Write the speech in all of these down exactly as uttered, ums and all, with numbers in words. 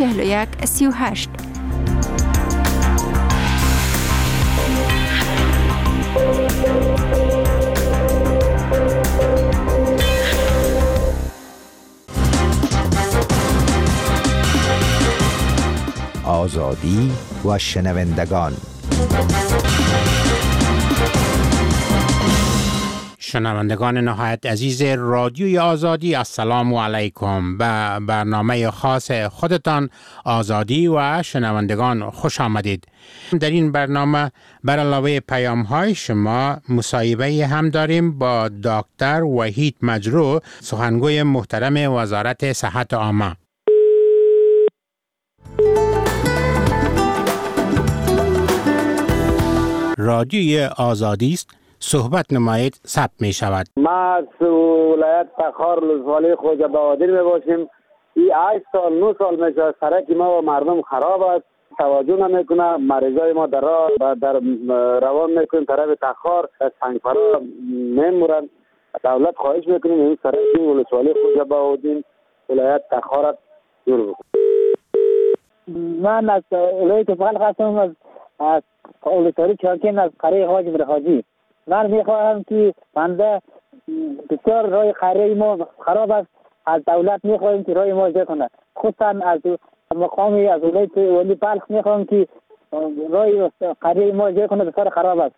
چهل و یک سی و هشت. آزادی و شنوندگان. شنوندگان نهایت عزیز رادیوی آزادی، السلام علیکم. به برنامه خاص خودتان آزادی و شنوندگان خوش آمدید. در این برنامه بر علاوه پیام های شما مصاحبه هم داریم با دکتر وحید مجروح، سخنگوی محترم وزارت صحت عامه. رادیوی آزادی است، صحبت نمایید ثبت می شود. ما از ولایت تخار لزوالی خوجه بهادر می باشیم. این هشت سال نه سال میشه سرک ما و مردم خراب است، توجه نمیکنه. مریضای ما در راه در روان میکنیم طرف تخار سنگفرا میمورن. دولت خواهش میکنیم این سرک لزوالی خوجه بهادر ولایت تخار دور بکنه. من از ولایت فقط هستم، از از اولتاری چاکین از قریه حاجی برخاجی. من میخواهم که بنده بسیار رای قریه ما خراب است، از دولت میخواهیم که رای ما اجرا کنه. خصوصا از مقامی از ولایت ولی بلخ میخواهم که رای قریه ما اجرا کنه، بسیار خراب است.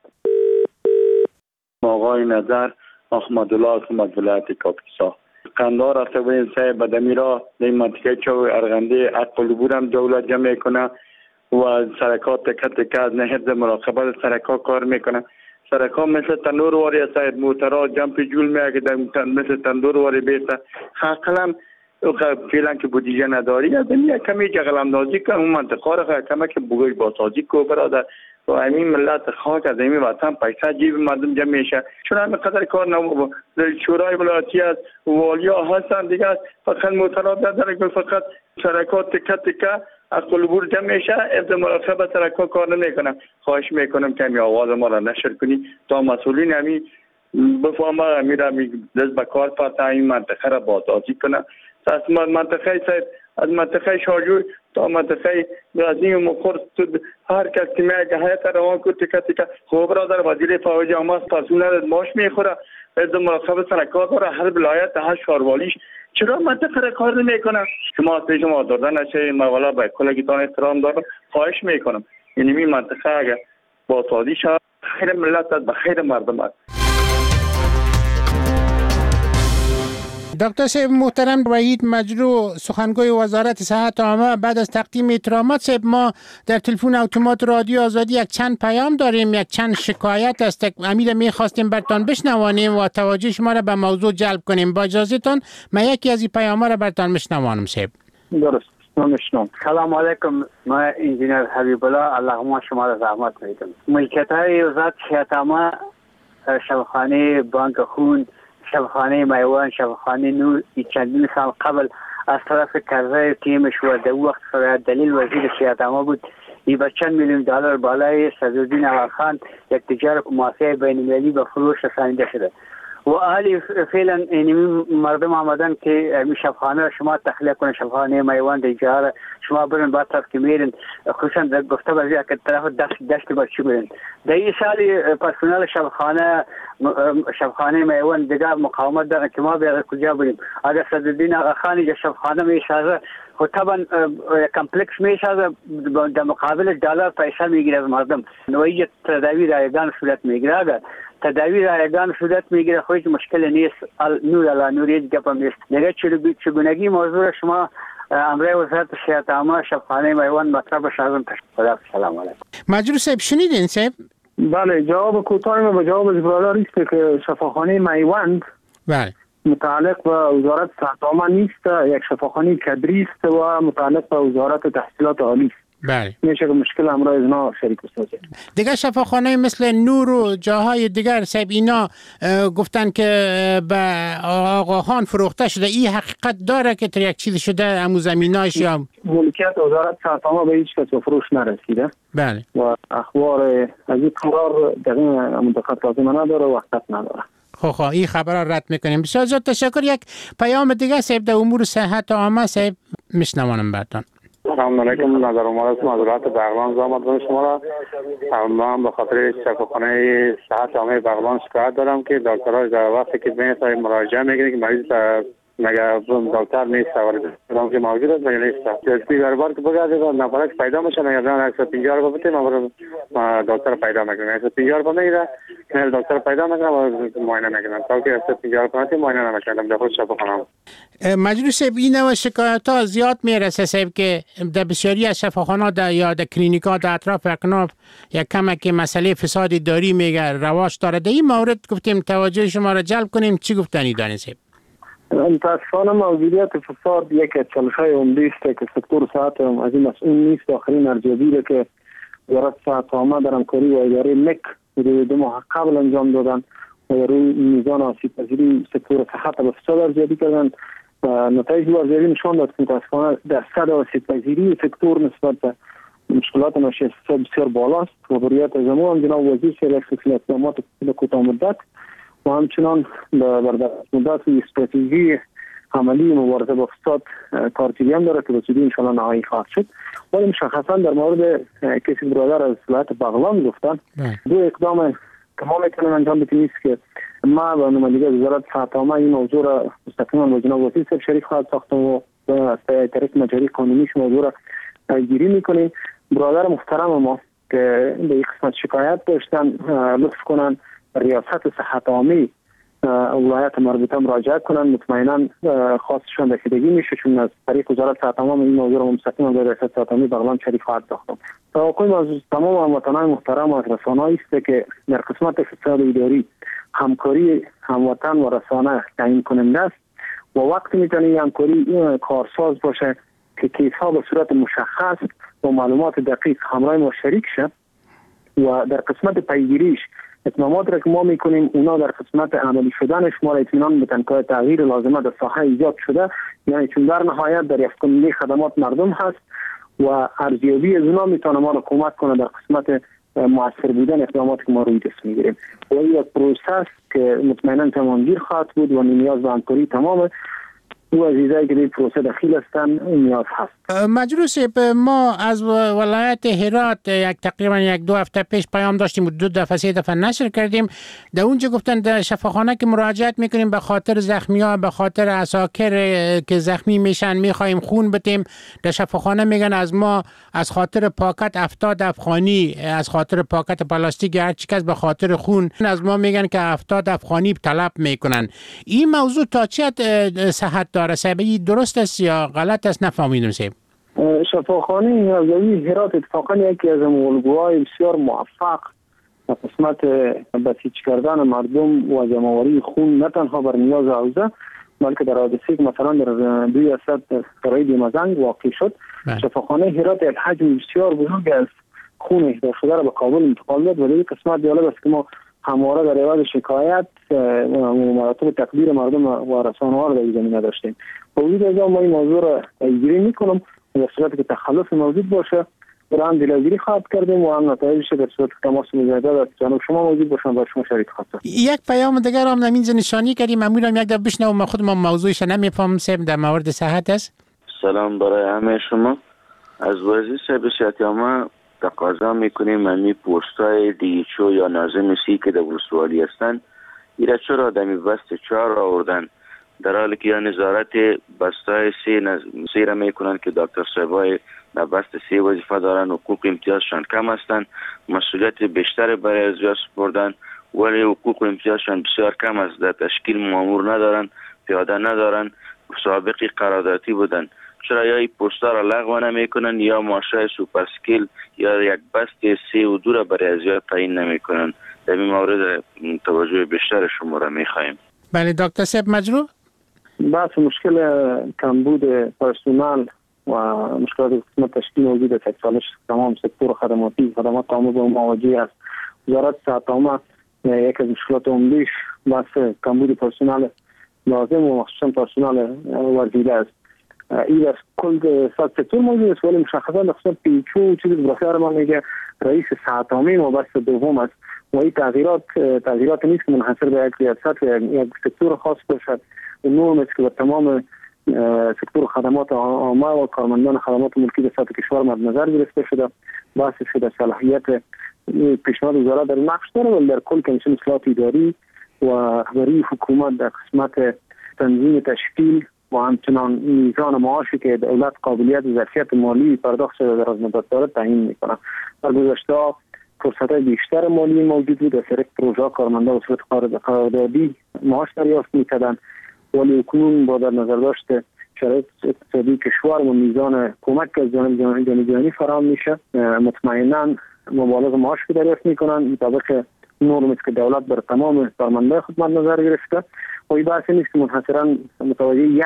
آقای نظر احمدالله احمد ولایت کاپیسا قندار رفته بودیم سه بدمی را در منطقه چو ارغنده اقلبور هم دولت جمع میکنه و سرکات تکه تکه از نهر مراقبت سرکات کار میکنه. سرکات مثل تندور واری است، موترها جمپ جول میگه مثل تندور واری بیسته. حقلا فعلا که بودجه نداری از این کمی جغلم نازی که اون منطقه را کمی که بگوی باسازی کو برادر و همین ملت خاک از همین وطن پیسه جیب مردم جمع میشه. چون همین قدر کار نمو شورای ولایتی از والیا هستن دیگه، فقط موترها بدن فقط سرکات تکه تکه اقلبور جمع میشه. ابدا مراقبه سرکات کار نمیکنه. خواهش میکنم که می آواز ما را نشر کنی تا مسئولین همین بفهمه همین را دست به کار پرته این منطقه را بازسازی کنه. از منطقه سید از منطقه شاجوی تا منطقه غزنی و مخور هر کس که میگه حیات روان کو تکه تکه خوب برادر وزیر فوج عامه پاسونه ماش میخوره. ابدا مراقبه سرکات را هر ولایت هر شهروالیش چرا منطقه را کار نمیکنه؟ شما از پیش ما داده نشه. ما والا به کلگیتان احترام دارم، خواهش میکنم یعنی این منطقه اگر بازسازی شود خیر ملت است، به خیر مردم است. دکتر صاحب محترم وحید مجروح، سخنگوی وزارت صحت عامه، بعد از تقدیم احترامات صاحب ما در تلفن اتومات رادیو آزادی یک چند پیام داریم، یک چند شکایت است. امیر میخواستیم برتان بشنوانیم و توجه شما را به موضوع جلب کنیم. با اجازهتان من یکی از این پیام را برتان بشنوانم صاحب. درست نمیشنم. سلام علیکم، من انجینیر حبیب الله، اللهم شما را زحمت میدم. ملکیت های وزارت صحت عامه، شفاخانه بانک خون، شفاخانه میوان، شفاخانه نور چندین سال قبل از طرف کرزی تیمش و در وقت فرای دلیل وزیر صحت عامه بود، این به چند میلیون دلار بالای صدرالدین اولخان یک تجارت مافیای بین المللی به فروش رسانیده شده و حالی فعلا این مردم آمدن که می شفاخانه شما تخلیه کنه، شفاخانه میوان در اجاره شما برن بعد طرف که میرین، خصوصا در گفته بازی که طرف دست دست بچی برن. در این سالی پرسنل شفاخانه شفاخانه میوان دیگر مقاومت دارن که ما به کجا بریم. اگر صدرالدین اولخان اینجا شفاخانه میسازه خب طبعا کمپلکس میسازه، در مقابل دلار پیسه میگیره از مردم و اینجا تداوی رایگان صورت میگیره. اگر تداوی رایگان صورت میگیره خودش مشکل نیست، نور علی نور یک گپ نیست. دیگه چگونگی موضوع شما امر وزارت صحت عامه شفاخانه میوان مطرح شدن. خدا سلام علیکم. مجروح صاحب شنیدین صاحب؟ بله، جواب کوتاه ما به جواب از برادر است که شفاخانه میوان بله متعلق به وزارت صحت عامه نیست، یک شفاخانه کدری است و متعلق به وزارت تحصیلات عالی است. بله میشه که مشکل امروز اینا شریک است. دیگه شفاخانه مثل نور و جاهای دیگر صاحب اینا گفتن که به آقاخان فروخته شده. این حقیقت داره که یک چیز شده امو زمیناش یا ملکیت وزارت صحت عامه به هیچ کس به فروش نرسیده؟ بله. و اخبار از این قرار در این منطقه لازم نداره و وقت نداره. خب خب این خبر را رد میکنیم. بسیار زیاد تشکر. یک پیام دیگه صاحب در امور صحت عامه صاحب میشنوانم براتون. سلام علیکم. نظر اومد است معذرت بغلان زحمت کنم شما را. من به خاطر شفاخانه صحت عامه بغلان شکایت دارم که دکترها در وقتی که به این مراجعه میگیرن که مریض مگر دکتر نیست و که موجود است یا نیست. جدی دربار که بگردید نفرات پیدا میشن یا نه صد و پنجاه رو بده ما دکتر پیدا میکنیم. صد و پنجاه رو میگیره نه دکتر پیدا میکنه و معاینه میکنن. تا که صد و پنجاه کنه معاینه نمیکنم در خود شفاخانه. مجلس این نوع شکایت ها زیاد میرسه صاحب که در بسیاری از شفاخانه یا در کلینیکا در اطراف اکناف یک کمک که مسئله فساد اداری میگه رواج داره. در این مورد گفتیم توجه شما را جلب کنیم. چی گفتنی دارین صاحب؟ متاسفانه موجودیت فساد یک از چالش‌های عمده است که سکتور صحت از این مسئول نیست. آخرین ارزیابی را که وزارت صحت عامه در همکاری با اداره مک حدود دو ماه قبل انجام دادن و روی میزان آسیب‌پذیری سکتور صحت به فساد ارزیابی کردن و نتایج ارزیابی نشان داد که متاسفانه درصد آسیب‌پذیری سکتور نسبت به مشکلات ناشی از فساد بسیار بالاست. خبریت از امور جناب وزیر سیاست اقدامات کوتاه مدت و همچنان بر مدت استراتژی عملی مبارزه با فساد کارگیری هم داره که به زودی انشاءالله نهایی خواهد شد. ولی مشخصا در مورد کسی برادر از ولایت بغلان گفتن دو اقدام که ما میتونیم انجام بدیم است که ما و نمایندگی وزارت صحت عامه این موضوع را مستقیما با جناب وزیر صاحب شریک خواهد ساختم و از طریق مجاری قانونیش موضوع را پیگیری میکنیم. برادر محترم ما که به این قسمت شکایت داشتن لطف کنن ریاست صحت عامه ولایت مربوطه مراجعه کنن. مطمئنا خواستشان رسیدگی میشه چون از طریق وزارت صحت عامه این موضوع رو مستقیما به ریاست صحت عامه بغلان شریک خواهد ساختم. توقعیم از تمام هموطنان محترم و از رسانه‌ای است که در قسمت فساد اداری همکاری هموطن و رسانه تعیین کننده است و وقتی میتونه همکاری کارساز باشه که کیس ها به صورت مشخص و معلومات دقیق همراه ما شریک شد و در قسمت پیگیریش اتمامات را که ما میکنیم اونا در قسمت عملی شدنش ما را اطمینان میدن که تغییر لازمه در ساحه ایجاد شده. یعنی چون در نهایت دریافت کننده خدمات مردم هست و ارزیابی از اونا میتونه ما را کمک کنه در قسمت مؤثر بودن اقداماتی که ما روی دست میگیریم و این یک پروسه که مطمئنا تمامگیر خواهد بود و نیاز به همکاری تمامه و عزیزایی که در پروسه داخل هستن نیاز هست. مجلس ما از ولایت هرات یک تقریبا یک دو هفته پیش پیام داشتیم و دو دفعه سه دفعه نشر کردیم. در اونجا گفتن در شفاخانه که مراجعت میکنیم به خاطر زخمی‌ها به خاطر عساکر که زخمی میشن میخوایم خون بدیم. در شفاخانه میگن از ما از خاطر پاکت هفتاد افغانی از خاطر پاکت پلاستیک هر چی کس به خاطر خون از ما میگن که هفتاد افغانی طلب میکنن. این موضوع تا چه صحت داره صاحب؟ درست است یا غلط است؟ نفهمیدم صاحب. شفاخانه حوزوی هرات اتفاقا یکی از الگوهای بسیار موفق در قسمت بسیج کردن مردم و جمع‌آوری خون نه تنها بر نیاز حوزه بلکه در حادثه که مثلا در دوی اسد سرای دیمزنگ واقع شد شفاخانه هرات یک حجم بسیار بزرگ از خون اهدا شده را به کابل انتقال داد و در این قسمت جالب است که ما همواره در عوض شکایت و مراتب تقدیر مردم و رسانه‌ها را در این زمینه داشتیم. با وجود از ما این موضوع را پیگیری میکنم و در صورتی که تخلف موجود باشه را هم دلایلی خواهد کردیم و هم نتایجش در صورت تماس مجدد از جانب شما موجود باشن با شما شریک خواهد. یک پیام دیگر هم نمینز نشانی کردیم معمولا یک دفعه بشنوم ما خود ما موضوعش نمیفهمم صاحب در مورد صحت است. سلام برای همه شما. از وزیر صاحب صحت عامه تقاضا میکنیم منی پستای دیچو یا ناظم سی که در ولسوالی هستند ایره چرا دمی بست چهار آوردن در حالی که یا نظارت بستای سی نز... سی را میکنن که دکتر صاحبای در بست سی وظیفه دارن و حقوق امتیازشان کم هستند مسئولیت بیشتر برای ازیا سپردن ولی حقوق امتیازشان بسیار کم است. در تشکیل مامور ندارن پیاده ندارن سابقی قراردادی بودن. چرا یا این پستا را لغو نمیکنن یا ماشای سوپر سکیل یا یک بست سی و دو را برای ازیا تعیین نمیکنن. در این مورد توجه بیشتر شما را میخواهیم. بله دکتر صاحب مجروح بحث مشکل کمبود پرسونل و مشکلات قسمت تشکیل موجود است. سالش تمام سکتور خدماتی خدمات عامه با مواجه است. وزارت صحت عامه یک از مشکلات عمده‌اش بحث کمبود پرسونل لازم و مخصوصا پرسونل ورزیده است. این از کل سکتور موجود است ولی مشخصا قسمت پیچو چیزی که برخیار ما میگه رئیس صحت عامه و بحث دوم است و این تغییرات تغییرات نیست که منحصر به یک ریاست یا یک سکتور خاص باشد. نورم است که به تمام سکتور خدمات عامه و کارمندان خدمات ملکی در سطح کشور مد نظر گرفته شده. بحث شده صلاحیت پیشنهاد وزارت در نقش داره، ولی در کل کمیسیون اصلاحات اداری و رهبری حکومت در قسمت تنظیم تشکیل و همچنان میزان معاشی که دولت قابلیت و ظرفیت مالی پرداخت شده در از مدت داره تعیین میکنه. در گذشته فرصت‌های بیشتر مالی موجود بود، در طریق پروژه کارمندان به صورت قراردادی معاش دریافت میکردند، ولی اکنون با در نظر داشت شرایط اقتصادی کشور و میزان کمک از جانب جهانی جهانی فراهم میشه، مطمئنا مبالغ معاش که دریافت میکنن مطابق نرمی که دولت بر تمام کارمندان خود مد نظر گرفته. و این بحث نیست که منحصرا متوجه یک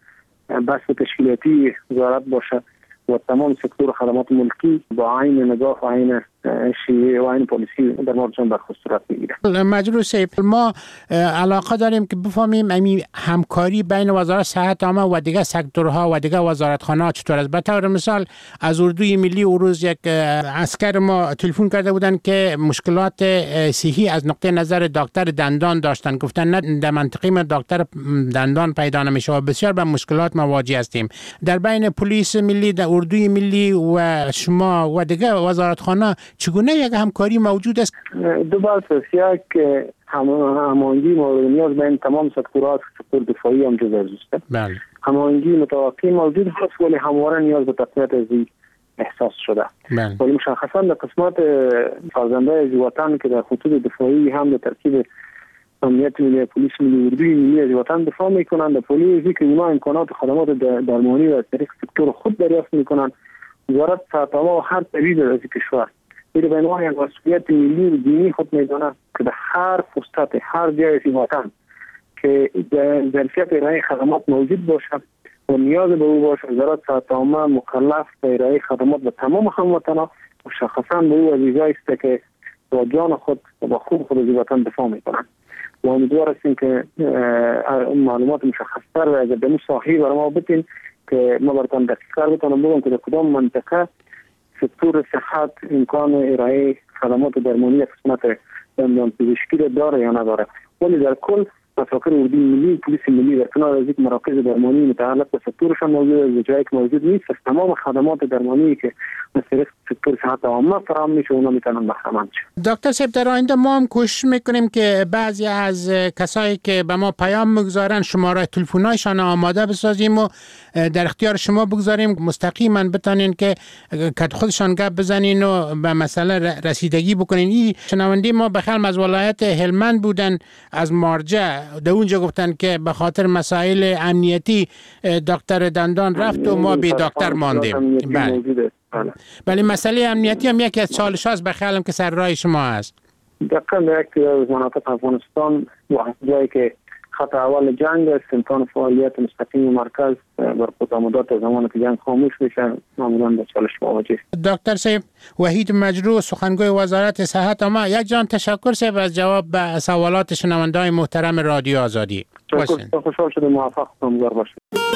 بحث تشکیلاتی وزارت باشه و تمام سکتور خدمات ملکی با عین نگاه و عین شیوه و عین پالیسی در موردشان برخورد صورت میگیره. مجروح صاحب، ما علاقه داریم که بفهمیم امی همکاری بین وزارت صحت عامه و دیگه سکتورها و دیگه وزارتخانه‌ها چطور است. به طور مثال از اردوی ملی او روز یک عسکر ما تلفن کرده بودن که مشکلات صحی از نقطه نظر دکتر دندان داشتن، گفتن نه در منطقه ما دکتر دندان پیدا نمیشه و بسیار به مشکلات مواجه هستیم. در بین پلیس ملی، در اردوی ملی و شما و دیگه وزارتخانه چگونه یک همکاری موجود است؟ دو بحث است. یک هماهنگی مورد نیاز بین تمام سکتورها، سکتور دفاعی هم جزو است. بله. هماهنگی متوقع موجود هست ولی همواره نیاز به تقویت از احساس شده. بله. ولی مشخصا در قسمت فرزندان از وطن که در خطوط دفاعی هم در ترکیب امنیت ملی، پلیس ملی، اردوی ملی از وطن دفاع میکنند. در پلیسی که اونا امکانات خدمات درمانی و از طریق سکتور خود دریافت میکنند. وزارت صحت عامه و هر طبیب در کشور این به عنوان یک مسئولیت ملی و دینی خود میداند که در هر فرصت، هر جای از وطن که ظرفیت ارائه خدمات موجود باشد و نیاز به او باشه، وزارت صحت عامه مکلف به ارائه خدمات به تمام هموطنان، مشخصا به او عزیزایی است که با جان خود و با خون خود از وطن دفاع میکنند. و امیدوار هستیم که معلومات مشخص‌تر و اگر دمو صحیح برای ما بتین که ما براتون دقیق‌تر بتونم بگم که در کدام منطقه سکتور صحت امکان ارائه خدمات درمانی قسمت دندان پزشکی را داره یا نداره. ولی در کل مساکن اردوی ملی، پلیس ملی در کنار از یک مراکز درمانی متعلق به سکتورشان موجود است، جایی که موجود نیست از تمام خدمات درمانی که از طریق سکتور صحت عامه فراهم میشه اونا میتونن بهره مند شن. دکتر صاحب، در آینده ما هم کوشش میکنیم که بعضی از کسایی که به ما پیام میگذارن شماره تلفن‌هایشان آماده بسازیم و در اختیار شما بگذاریم، مستقیما بتونین که خودشان گپ بزنین و به مسئله رسیدگی بکنین. این شنونده ما بخلم از ولایت هلمند بودن، از مارجه، در اونجا گفتن که به خاطر مسائل امنیتی دکتر دندان رفت و ما بی دکتر ماندیم. بله. بله، مسئله امنیتی هم یکی از چالش هاست بخیالم که سر راه شما هست. دقیقا در یک از مناطق افغانستان جایی که خط اول جنگ است، امکان فعالیت مستقیم مرکز بر خودآمدات زمانی که جنگ خاموش بشه معمولا به چالش مواجه است. دکتر صاحب، وحید مجروح، سخنگوی وزارت صحت عامه، یک جان تشکر صاحب از جواب به سوالات شنونده‌های محترم رادیو آزادی. خوشحال شدم، موفق و امیدوار باشید.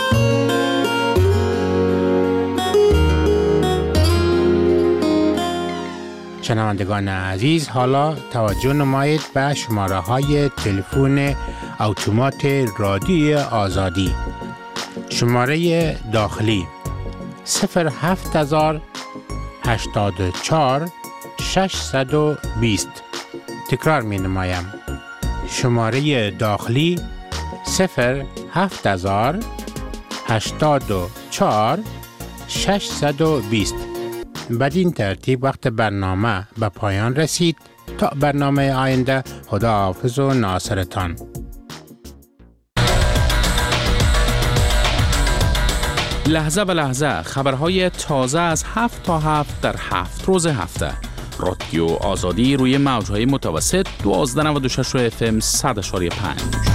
شنوندگان عزیز، حالا توجه نمایید به شماره های تلفن اتومات رادیو آزادی. شماره داخلی صفر هفت هزار هشتاد و چهار ششصد و بیست. تکرار می نمایم. شماره داخلی صفر هفت هزار هشتاد و چهار ششصد و بیست. بدین ترتیب وقت برنامه به پایان رسید. تا برنامه آینده، خداحافظ و ناصرتان. لحظه به لحظه خبرهای تازه از هفت تا هفت در هفت روز هفته. رادیو آزادی روی موجهای متوسط دوازده نود و شش اف ام صد و پنج.